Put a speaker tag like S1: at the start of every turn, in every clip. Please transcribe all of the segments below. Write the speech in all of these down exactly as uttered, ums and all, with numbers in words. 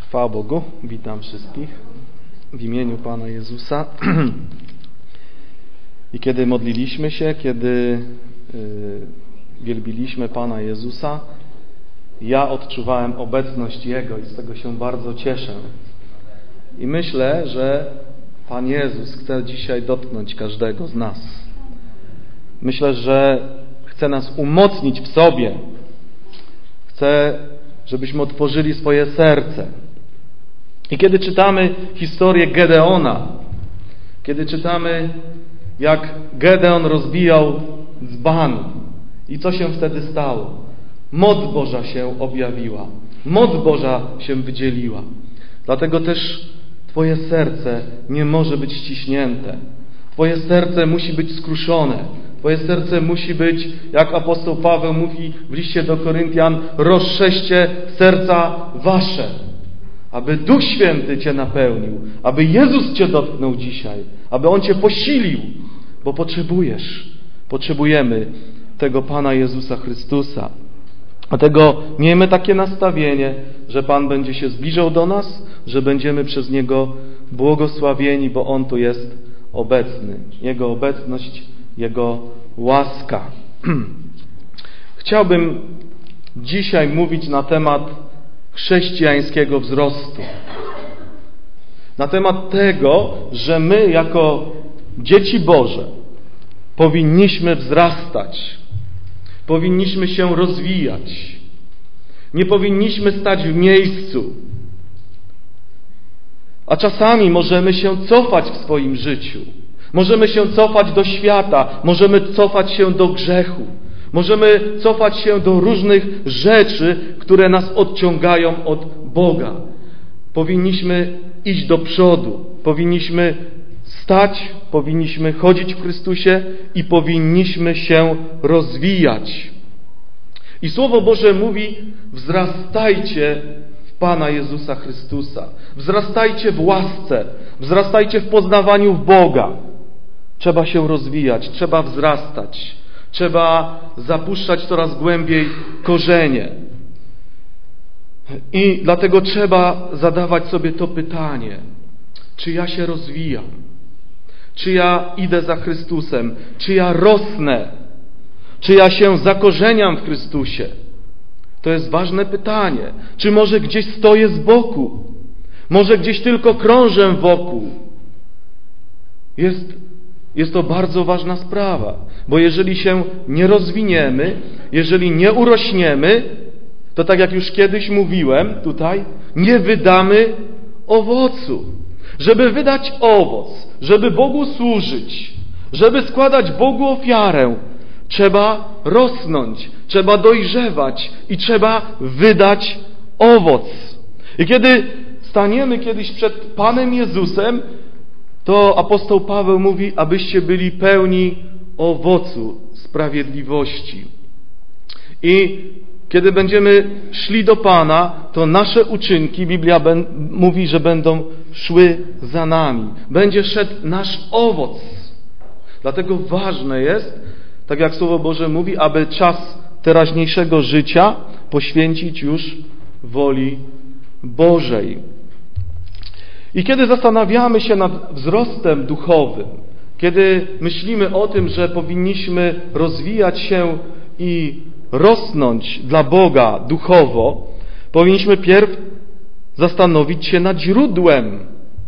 S1: Chwała Bogu, witam wszystkich w imieniu Pana Jezusa. I kiedy modliliśmy się, kiedy yy, wielbiliśmy Pana Jezusa, ja odczuwałem obecność Jego i z tego się bardzo cieszę. I myślę, że Pan Jezus chce dzisiaj dotknąć każdego z nas. Myślę, że chce nas umocnić w sobie. Chce, żebyśmy otworzyli swoje serce. I kiedy czytamy historię Gedeona, kiedy czytamy, jak Gedeon rozbijał dzban i co się wtedy stało? Moc Boża się objawiła. Moc Boża się wydzieliła. Dlatego też Twoje serce nie może być ściśnięte. Twoje serce musi być skruszone. Twoje serce musi być, jak apostoł Paweł mówi w liście do Koryntian, rozszerzcie serca wasze, aby Duch Święty Cię napełnił, aby Jezus Cię dotknął dzisiaj, aby On Cię posilił, bo potrzebujesz, potrzebujemy tego Pana Jezusa Chrystusa. Dlatego miejmy takie nastawienie, że Pan będzie się zbliżał do nas, że będziemy przez Niego błogosławieni, bo On tu jest obecny. Jego obecność, Jego łaska. Chciałbym dzisiaj mówić na temat chrześcijańskiego wzrostu. Na temat tego, że my jako dzieci Boże powinniśmy wzrastać. Powinniśmy się rozwijać. Nie powinniśmy stać w miejscu. A czasami możemy się cofać w swoim życiu. Możemy się cofać do świata. Możemy cofać się do grzechu. Możemy cofać się do różnych rzeczy, które nas odciągają od Boga. Powinniśmy iść do przodu. Powinniśmy stać, powinniśmy chodzić w Chrystusie i powinniśmy się rozwijać. I Słowo Boże mówi: wzrastajcie w Pana Jezusa Chrystusa. Wzrastajcie w łasce. Wzrastajcie w poznawaniu Boga. Trzeba się rozwijać, trzeba wzrastać. Trzeba zapuszczać coraz głębiej korzenie. I dlatego trzeba zadawać sobie to pytanie: czy ja się rozwijam? Czy ja idę za Chrystusem? Czy ja rosnę? Czy ja się zakorzeniam w Chrystusie? To jest ważne pytanie. Czy może gdzieś stoję z boku? Może gdzieś tylko krążę wokół? Jest, jest to bardzo ważna sprawa, bo jeżeli się nie rozwiniemy, jeżeli nie urośniemy, to tak jak już kiedyś mówiłem tutaj, nie wydamy owocu. Żeby wydać owoc, żeby Bogu służyć, żeby składać Bogu ofiarę, trzeba rosnąć, trzeba dojrzewać i trzeba wydać owoc. I kiedy staniemy kiedyś przed Panem Jezusem, to apostoł Paweł mówi, abyście byli pełni owocu sprawiedliwości. I kiedy będziemy szli do Pana, to nasze uczynki, Biblia mówi, że będą szły za nami. Będzie szedł nasz owoc. Dlatego ważne jest, tak jak Słowo Boże mówi, aby czas teraźniejszego życia poświęcić już woli Bożej. I kiedy zastanawiamy się nad wzrostem duchowym, kiedy myślimy o tym, że powinniśmy rozwijać się i rosnąć dla Boga duchowo, powinniśmy pierw zastanowić się nad źródłem.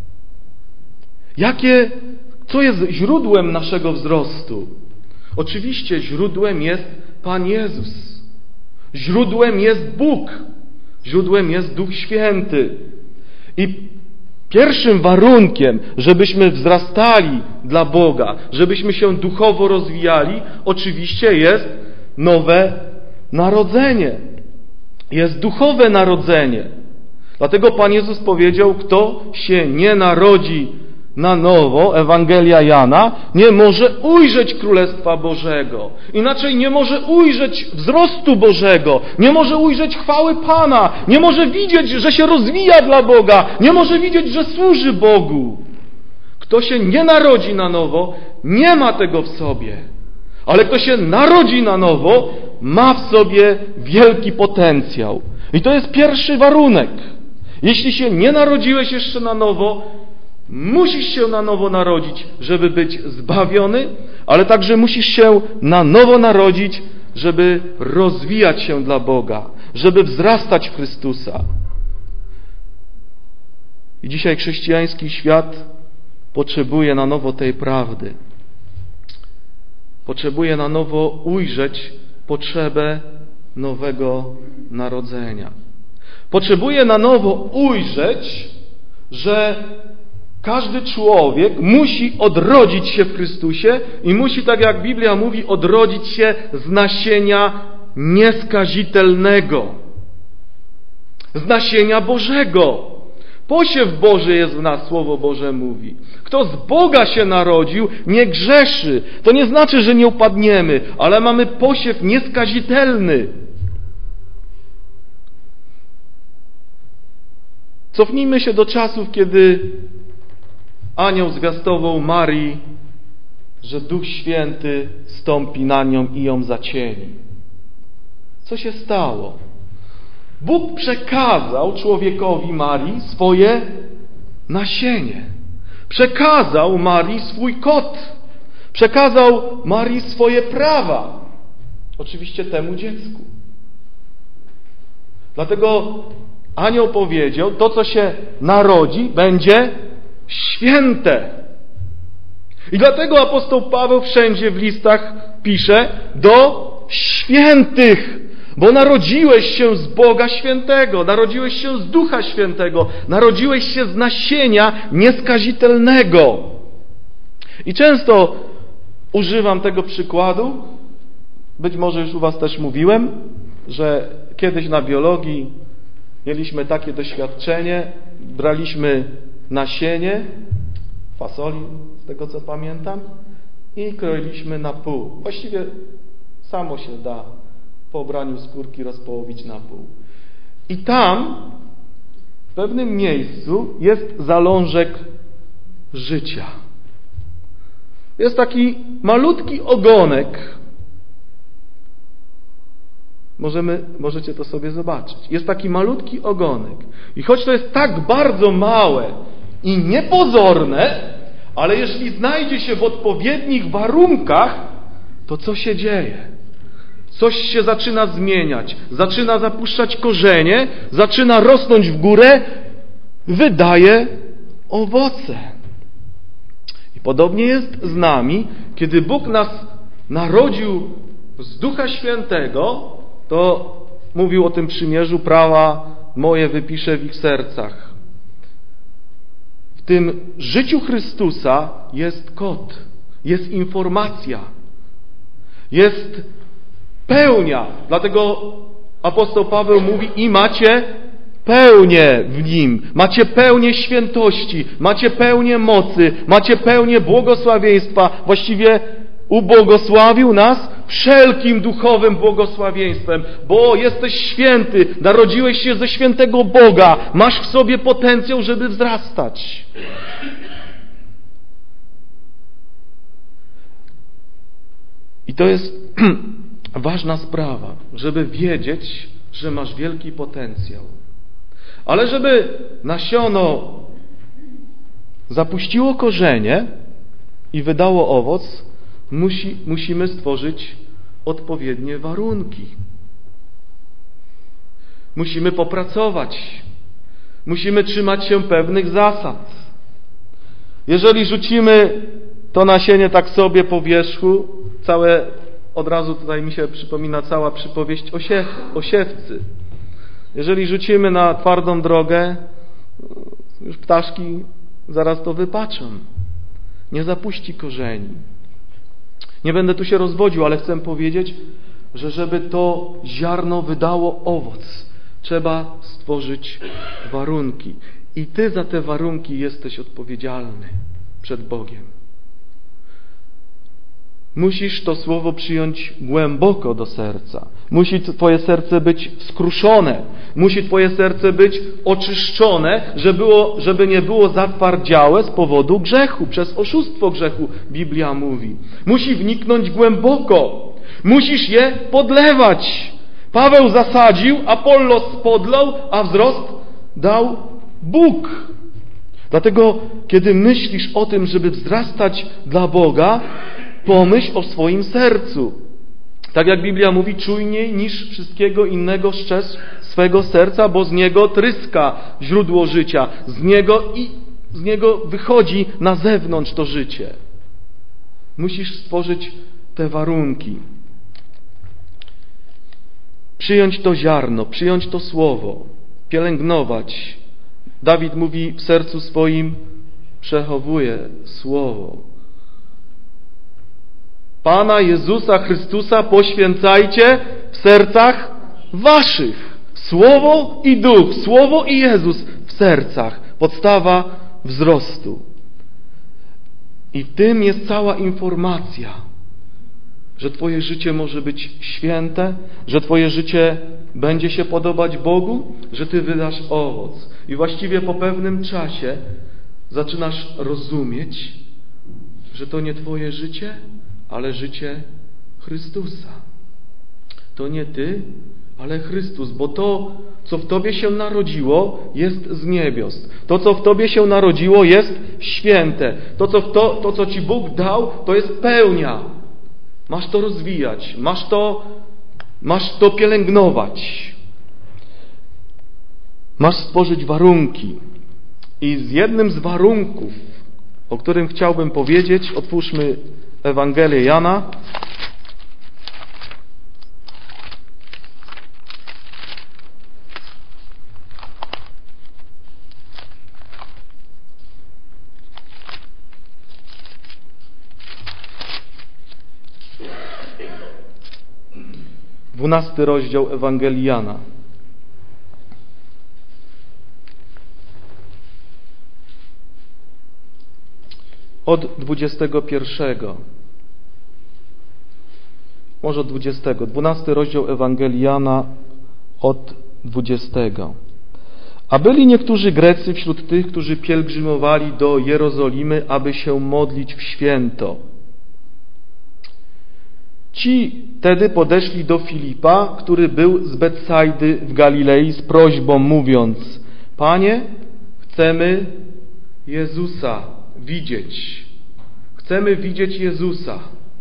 S1: Jakie, co jest źródłem naszego wzrostu? Oczywiście źródłem jest Pan Jezus. Źródłem jest Bóg. Źródłem jest Duch Święty. I pierwszym warunkiem, żebyśmy wzrastali dla Boga, żebyśmy się duchowo rozwijali, oczywiście jest nowe narodzenie. Jest duchowe narodzenie. Dlatego Pan Jezus powiedział, kto się nie narodzi na nowo, Ewangelia Jana, nie może ujrzeć Królestwa Bożego. Inaczej nie może ujrzeć wzrostu Bożego, nie może ujrzeć chwały Pana, nie może widzieć, że się rozwija dla Boga, nie może widzieć, że służy Bogu. Kto się nie narodzi na nowo, nie ma tego w sobie. Ale kto się narodzi na nowo, ma w sobie wielki potencjał. I to jest pierwszy warunek. Jeśli się nie narodziłeś jeszcze na nowo, musisz się na nowo narodzić, żeby być zbawiony, ale także musisz się na nowo narodzić, żeby rozwijać się dla Boga, żeby wzrastać w Chrystusa. I dzisiaj chrześcijański świat potrzebuje na nowo tej prawdy. Potrzebuje na nowo ujrzeć potrzebę nowego narodzenia. Potrzebuje na nowo ujrzeć, że każdy człowiek musi odrodzić się w Chrystusie i musi, tak jak Biblia mówi, odrodzić się z nasienia nieskazitelnego, z nasienia Bożego. Posiew Boży jest w nas, Słowo Boże mówi. Kto z Boga się narodził, nie grzeszy. To nie znaczy, że nie upadniemy, ale mamy posiew nieskazitelny. Cofnijmy się do czasów, kiedy anioł zwiastował Marii, że Duch Święty stąpi na nią i ją zacieni. Co się stało? Bóg przekazał człowiekowi Marii swoje nasienie. Przekazał Marii swój kod. Przekazał Marii swoje prawa. Oczywiście temu dziecku. Dlatego anioł powiedział, to co się narodzi, będzie święte. I dlatego apostoł Paweł wszędzie w listach pisze do świętych, bo narodziłeś się z Boga Świętego, narodziłeś się z Ducha Świętego, narodziłeś się z nasienia nieskazitelnego. I często używam tego przykładu, być może już u was też mówiłem, że kiedyś na biologii mieliśmy takie doświadczenie, braliśmy nasienie fasoli, z tego co pamiętam, i kroiliśmy na pół. Właściwie samo się da po obraniu skórki rozpołowić na pół. I tam w pewnym miejscu jest zalążek życia. Jest taki malutki ogonek. Możemy, możecie to sobie zobaczyć. Jest taki malutki ogonek. I choć to jest tak bardzo małe i niepozorne, ale jeśli znajdzie się w odpowiednich warunkach, to co się dzieje? Coś się zaczyna zmieniać, zaczyna zapuszczać korzenie, zaczyna rosnąć w górę, wydaje owoce. I podobnie jest z nami, kiedy Bóg nas narodził z Ducha Świętego, to mówił o tym przymierzu, prawa moje wypiszę w ich sercach. W tym życiu Chrystusa jest kod, jest informacja, jest pełnia. Dlatego apostoł Paweł mówi: i macie pełnię w Nim, macie pełnię świętości, macie pełnię mocy, macie pełnię błogosławieństwa. Właściwie ubłogosławił nas wszelkim duchowym błogosławieństwem, bo jesteś święty, narodziłeś się ze świętego Boga, masz w sobie potencjał, żeby wzrastać. I to jest ważna sprawa, żeby wiedzieć, że masz wielki potencjał. Ale żeby nasiono zapuściło korzenie i wydało owoc, musi, musimy stworzyć odpowiednie warunki. Musimy popracować. Musimy trzymać się pewnych zasad. Jeżeli rzucimy to nasienie tak sobie po wierzchu, całe, od razu tutaj mi się przypomina cała przypowieść o, siew, o siewcy. Jeżeli rzucimy na twardą drogę, już ptaszki zaraz to wypaczą. Nie zapuści korzeni. Nie będę tu się rozwodził, ale chcę powiedzieć, że żeby to ziarno wydało owoc, trzeba stworzyć warunki. I Ty za te warunki jesteś odpowiedzialny przed Bogiem. Musisz to słowo przyjąć głęboko do serca. Musi Twoje serce być skruszone. Musi Twoje serce być oczyszczone, żeby, było, żeby nie było zatwardziałe z powodu grzechu, przez oszustwo grzechu, Biblia mówi. Musi wniknąć głęboko. Musisz je podlewać. Paweł zasadził, Apollos spodlał, a wzrost dał Bóg. Dlatego, kiedy myślisz o tym, żeby wzrastać dla Boga, pomyśl o swoim sercu. Tak jak Biblia mówi, czujniej niż wszystkiego innego szczerz swego serca, bo z niego tryska źródło życia. Z niego i z niego wychodzi na zewnątrz to życie. Musisz stworzyć te warunki. Przyjąć to ziarno, przyjąć to słowo, pielęgnować. Dawid mówi, w sercu swoim przechowuje słowo. Pana Jezusa Chrystusa poświęcajcie w sercach waszych. Słowo i Duch, Słowo i Jezus w sercach. Podstawa wzrostu. I w tym jest cała informacja, że twoje życie może być święte, że twoje życie będzie się podobać Bogu, że ty wydasz owoc. I właściwie po pewnym czasie zaczynasz rozumieć, że to nie twoje życie, ale życie Chrystusa. To nie ty, ale Chrystus, bo to, co w tobie się narodziło, jest z niebios. To, co w tobie się narodziło, jest święte. To, co, w to, to, co ci Bóg dał, to jest pełnia. Masz to rozwijać, masz to, masz to pielęgnować. Masz stworzyć warunki. I z jednym z warunków, o którym chciałbym powiedzieć, otwórzmy Ewangelię Jana. Dwunasty rozdział Ewangelii Jana. Od dwudziestego pierwszego. Może od dwudziestego. Dwunasty rozdział Ewangelii Jana od dwudziestego. A byli niektórzy Grecy wśród tych, którzy pielgrzymowali do Jerozolimy, aby się modlić w święto. Ci tedy podeszli do Filipa, który był z Betsajdy w Galilei, z prośbą mówiąc: Panie, chcemy Jezusa widzieć. Chcemy widzieć Jezusa.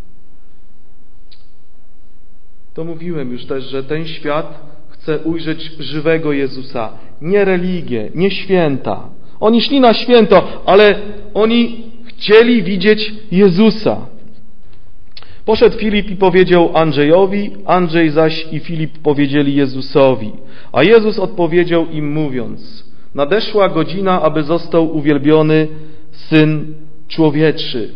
S1: To mówiłem już też, że ten świat chce ujrzeć żywego Jezusa. Nie religię, nie święta. Oni szli na święto, ale oni chcieli widzieć Jezusa. Poszedł Filip i powiedział Andrzejowi, Andrzej zaś i Filip powiedzieli Jezusowi. A Jezus odpowiedział im mówiąc: nadeszła godzina, aby został uwielbiony Syn Człowieczy.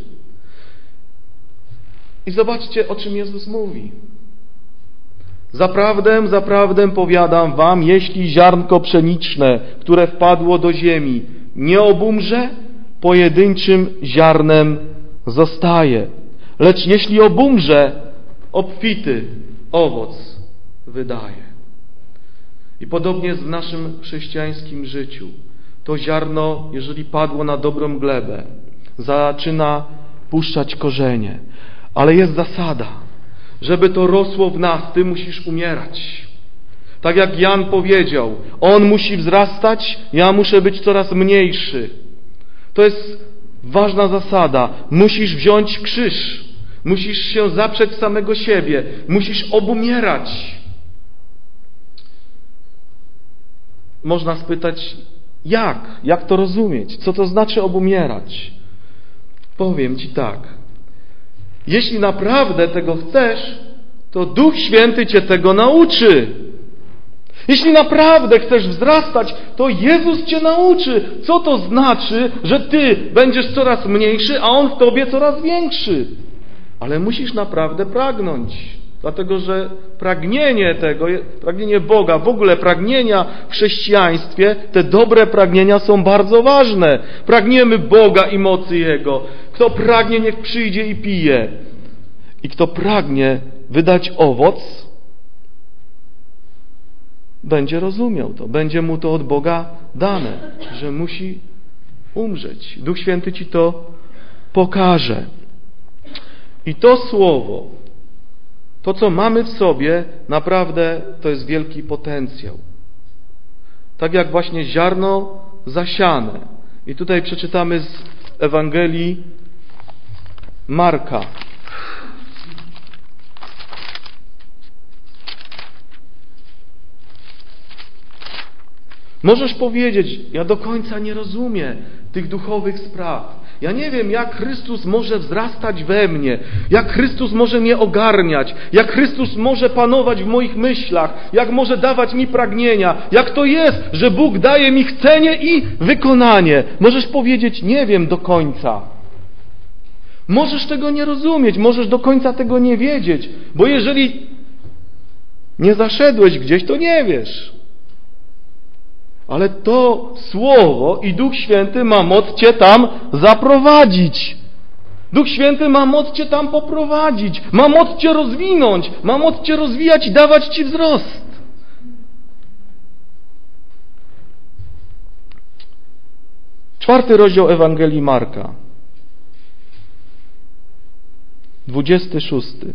S1: I zobaczcie, o czym Jezus mówi. Zaprawdę, zaprawdę powiadam wam, jeśli ziarnko pszeniczne, które wpadło do ziemi, nie obumrze, pojedynczym ziarnem zostaje. Lecz jeśli obumrze, obfity owoc wydaje. I podobnie jest w naszym chrześcijańskim życiu. To ziarno, jeżeli padło na dobrą glebę, zaczyna puszczać korzenie. Ale jest zasada. Żeby to rosło w nas, ty musisz umierać. Tak jak Jan powiedział, on musi wzrastać, ja muszę być coraz mniejszy. To jest ważna zasada. Musisz wziąć krzyż. Musisz się zaprzeć samego siebie. Musisz obumierać. Można spytać, jak? Jak to rozumieć? Co to znaczy obumierać? Powiem ci tak. Jeśli naprawdę tego chcesz, to Duch Święty cię tego nauczy. Jeśli naprawdę chcesz wzrastać, to Jezus cię nauczy. Co to znaczy, że ty będziesz coraz mniejszy, a On w tobie coraz większy? Ale musisz naprawdę pragnąć. Dlatego, że pragnienie tego, pragnienie Boga, w ogóle pragnienia w chrześcijaństwie, te dobre pragnienia są bardzo ważne. Pragniemy Boga i mocy Jego. Kto pragnie, niech przyjdzie i pije. I kto pragnie wydać owoc, będzie rozumiał to. Będzie mu to od Boga dane, że musi umrzeć. Duch Święty ci to pokaże. I to słowo, to co mamy w sobie, naprawdę to jest wielki potencjał. Tak jak właśnie ziarno zasiane. I tutaj przeczytamy z Ewangelii Marka. Możesz powiedzieć, ja do końca nie rozumiem tych duchowych spraw. Ja nie wiem, jak Chrystus może wzrastać we mnie, jak Chrystus może mnie ogarniać, jak Chrystus może panować w moich myślach, jak może dawać mi pragnienia, jak to jest, że Bóg daje mi chcenie i wykonanie. Możesz powiedzieć, nie wiem do końca. Możesz tego nie rozumieć, możesz do końca tego nie wiedzieć, bo jeżeli nie zaszedłeś gdzieś, to nie wiesz. Ale to Słowo i Duch Święty ma moc Cię tam zaprowadzić. Duch Święty ma moc Cię tam poprowadzić. Ma moc Cię rozwinąć. Ma moc Cię rozwijać i dawać Ci wzrost. Czwarty rozdział Ewangelii Marka. Dwudziesty szósty.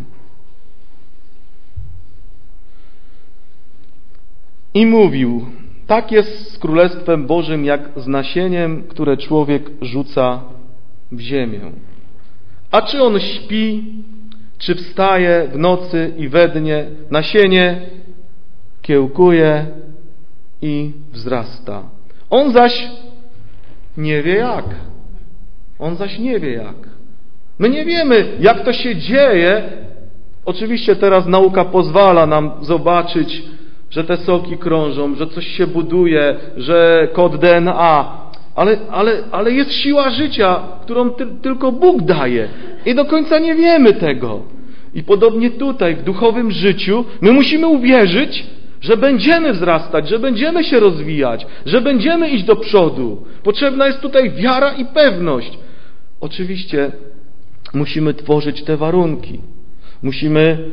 S1: I mówił: tak jest z Królestwem Bożym, jak z nasieniem, które człowiek rzuca w ziemię. A czy on śpi, czy wstaje w nocy i we dnie, nasienie kiełkuje i wzrasta. On zaś nie wie jak. On zaś nie wie jak. My nie wiemy, jak to się dzieje. Oczywiście teraz nauka pozwala nam zobaczyć, że te soki krążą, że coś się buduje, że kod D N A, ale, ale, ale jest siła życia, którą ty, tylko Bóg daje i do końca nie wiemy tego. I podobnie tutaj, w duchowym życiu, my musimy uwierzyć, że będziemy wzrastać, że będziemy się rozwijać, że będziemy iść do przodu. Potrzebna jest tutaj wiara i pewność. Oczywiście musimy tworzyć te warunki. Musimy,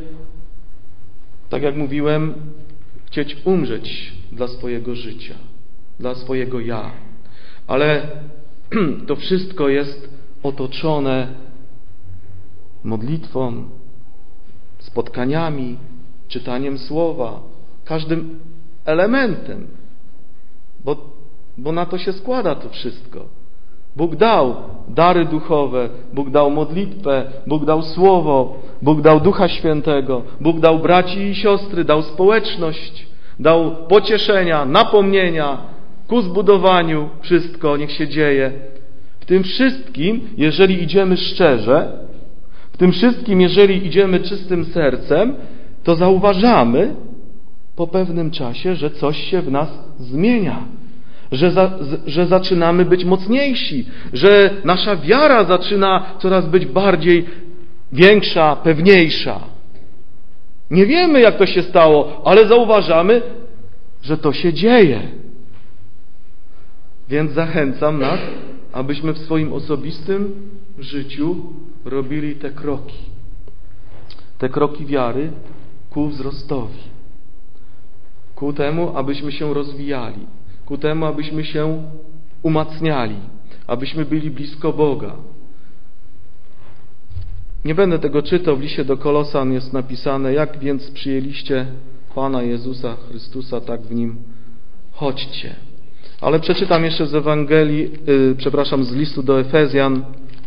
S1: tak jak mówiłem, chcieć umrzeć dla swojego życia, dla swojego ja. Ale to wszystko jest otoczone modlitwą, spotkaniami, czytaniem słowa, każdym elementem, bo, bo na to się składa to wszystko. Bóg dał dary duchowe, Bóg dał modlitwę, Bóg dał słowo, Bóg dał Ducha Świętego, Bóg dał braci i siostry, dał społeczność, dał pocieszenia, napomnienia, ku zbudowaniu, wszystko niech się dzieje. W tym wszystkim, jeżeli idziemy szczerze, w tym wszystkim, jeżeli idziemy czystym sercem, to zauważamy po pewnym czasie, że coś się w nas zmienia. Że, za, że zaczynamy być mocniejsi, że nasza wiara zaczyna coraz być bardziej większa, pewniejsza. Nie wiemy, jak to się stało, ale zauważamy, że to się dzieje. Więc zachęcam nas, abyśmy w swoim osobistym życiu robili te kroki. Te kroki wiary ku wzrostowi. Ku temu, abyśmy się rozwijali. Ku temu, abyśmy się umacniali, abyśmy byli blisko Boga. Nie będę tego czytał, w liście do Kolosan jest napisane: jak więc przyjęliście Pana Jezusa Chrystusa, tak w Nim chodźcie. Ale przeczytam jeszcze z Ewangelii, yy, przepraszam, z listu do Efezjan.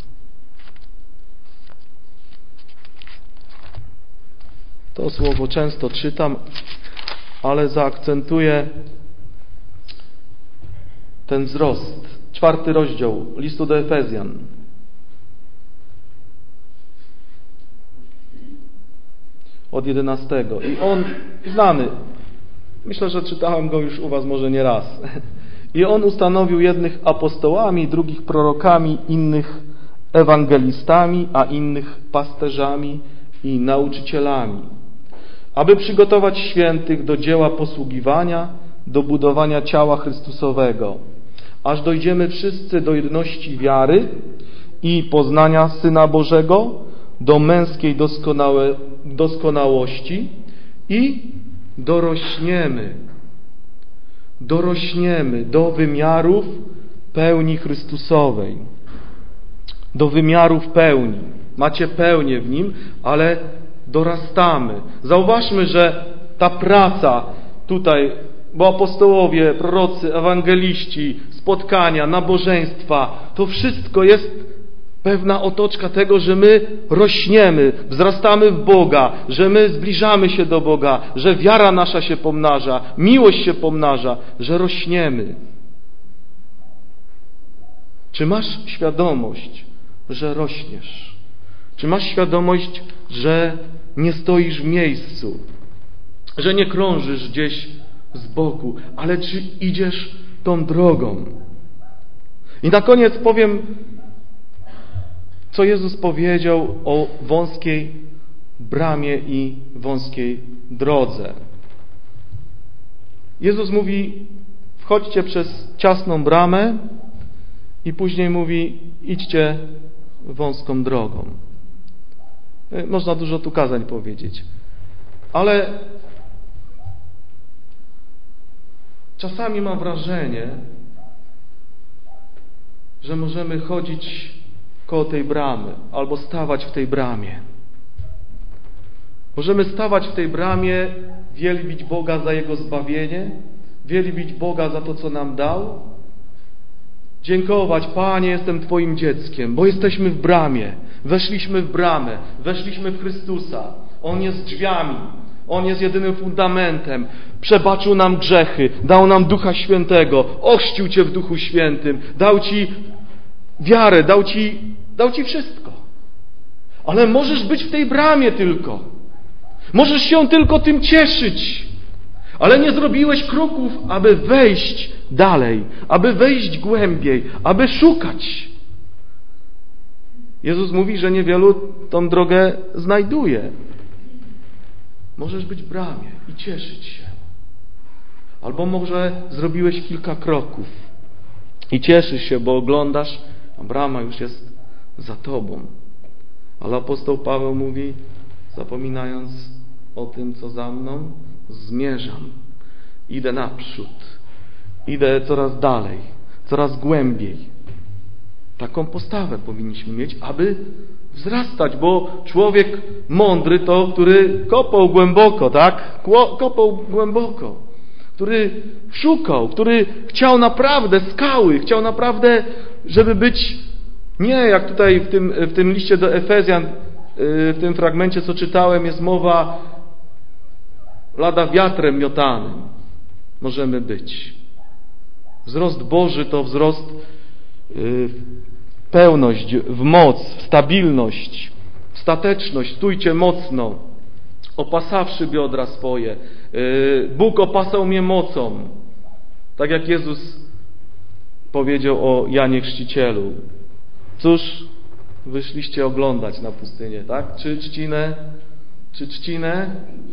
S1: To słowo często czytam, ale zaakcentuję ten wzrost. Czwarty rozdział listu do Efezjan. Od jedenastego. I on, znany, myślę, że czytałem go już u was może nie raz. I on ustanowił jednych apostołami, drugich prorokami, innych ewangelistami, a innych pasterzami i nauczycielami, aby przygotować świętych do dzieła posługiwania, do budowania ciała Chrystusowego, aż dojdziemy wszyscy do jedności wiary i poznania Syna Bożego, do męskiej doskonałe, doskonałości i dorośniemy, dorośniemy do wymiarów pełni Chrystusowej. Do wymiarów pełni. Macie pełnię w Nim, ale dorastamy. Zauważmy, że ta praca tutaj bo apostołowie, prorocy, ewangeliści, spotkania, nabożeństwa, to wszystko jest pewna otoczka tego, że my rośniemy, wzrastamy w Boga, że my zbliżamy się do Boga, że wiara nasza się pomnaża, miłość się pomnaża, że rośniemy. Czy masz świadomość, że rośniesz? Czy masz świadomość, że nie stoisz w miejscu, że nie krążysz gdzieś z boku, ale czy idziesz tą drogą? I na koniec powiem, co Jezus powiedział o wąskiej bramie i wąskiej drodze. Jezus mówi, wchodźcie przez ciasną bramę i później mówi, idźcie wąską drogą. Można dużo tu kazań powiedzieć, ale czasami mam wrażenie, że możemy chodzić koło tej bramy albo stawać w tej bramie. Możemy stawać w tej bramie, wielbić Boga za Jego zbawienie, wielbić Boga za to, co nam dał, dziękować, Panie, jestem Twoim dzieckiem, bo jesteśmy w bramie, weszliśmy w bramę, weszliśmy w Chrystusa. On jest drzwiami, On jest jedynym fundamentem, przebaczył nam grzechy, dał nam Ducha Świętego, ochrzcił Cię w Duchu Świętym, dał Ci wiarę, dał Ci, dał Ci wszystko. Ale możesz być w tej bramie tylko. Możesz się tylko tym cieszyć. Ale nie zrobiłeś kroków, aby wejść dalej, aby wejść głębiej, aby szukać. Jezus mówi, że niewielu tą drogę znajduje. Możesz być w bramie i cieszyć się. Albo może zrobiłeś kilka kroków i cieszysz się, bo oglądasz, a brama już jest za tobą. Ale apostoł Paweł mówi, zapominając o tym, co za mną, zmierzam. Idę naprzód. Idę coraz dalej, coraz głębiej. Taką postawę powinniśmy mieć, aby wzrastać, bo człowiek mądry to, który kopał głęboko, tak? Kopał głęboko. Który szukał, który chciał naprawdę skały, chciał naprawdę, żeby być nie jak tutaj w tym, w tym liście do Efezjan, w tym fragmencie, co czytałem, jest mowa lada wiatrem miotanym. Możemy być. Wzrost Boży to wzrost w pełność, w moc, w stabilność, w stateczność. Stójcie mocno, opasawszy biodra swoje. Bóg opasał mnie mocą. Tak jak Jezus powiedział o Janie Chrzcicielu. Cóż wyszliście oglądać na pustynię, tak? Czy trzcinę, czy trzcinę,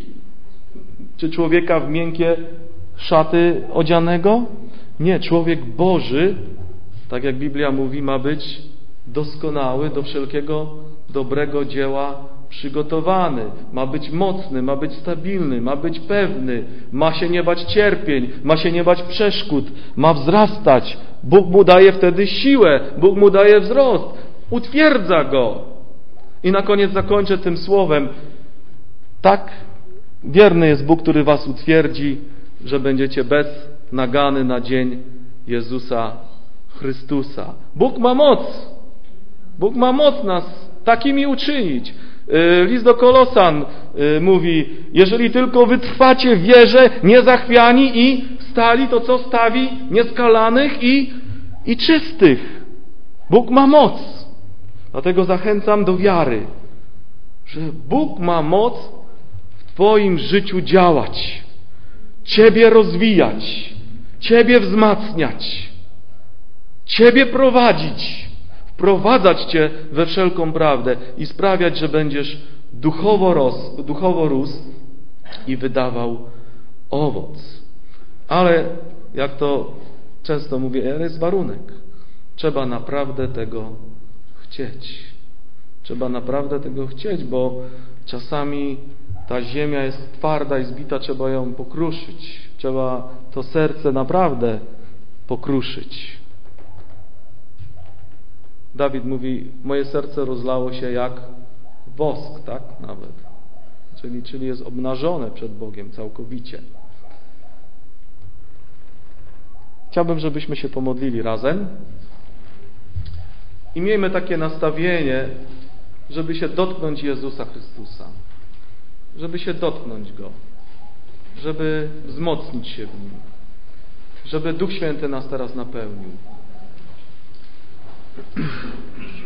S1: czy człowieka w miękkie szaty odzianego? Nie, człowiek Boży, tak jak Biblia mówi, ma być doskonały, do wszelkiego dobrego dzieła przygotowany. Ma być mocny, ma być stabilny, ma być pewny, ma się nie bać cierpień, ma się nie bać przeszkód, ma wzrastać. Bóg mu daje wtedy siłę, Bóg mu daje wzrost, utwierdza go. I na koniec zakończę tym słowem. Tak wierny jest Bóg, który was utwierdzi, że będziecie bez nagany na dzień Jezusa Chrystusa. Bóg ma moc. Bóg ma moc nas takimi uczynić. List do Kolosan mówi, jeżeli tylko wytrwacie w wierze, niezachwiani i stali, to co stawi? Nieskalanych i, i czystych. Bóg ma moc. Dlatego zachęcam do wiary, że Bóg ma moc w twoim życiu działać, ciebie rozwijać, ciebie wzmacniać, ciebie prowadzić, wprowadzać cię we wszelką prawdę i sprawiać, że będziesz duchowo, ros, duchowo rósł i wydawał owoc. Ale, jak to często mówię, jest warunek. Trzeba naprawdę tego chcieć. Trzeba naprawdę tego chcieć, bo czasami ta ziemia jest twarda i zbita, trzeba ją pokruszyć. Trzeba to serce naprawdę pokruszyć. Dawid mówi, moje serce rozlało się jak wosk, tak nawet. Czyli, czyli jest obnażone przed Bogiem całkowicie. Chciałbym, żebyśmy się pomodlili razem i miejmy takie nastawienie, żeby się dotknąć Jezusa Chrystusa, żeby się dotknąć Go, żeby wzmocnić się w Nim, żeby Duch Święty nas teraz napełnił.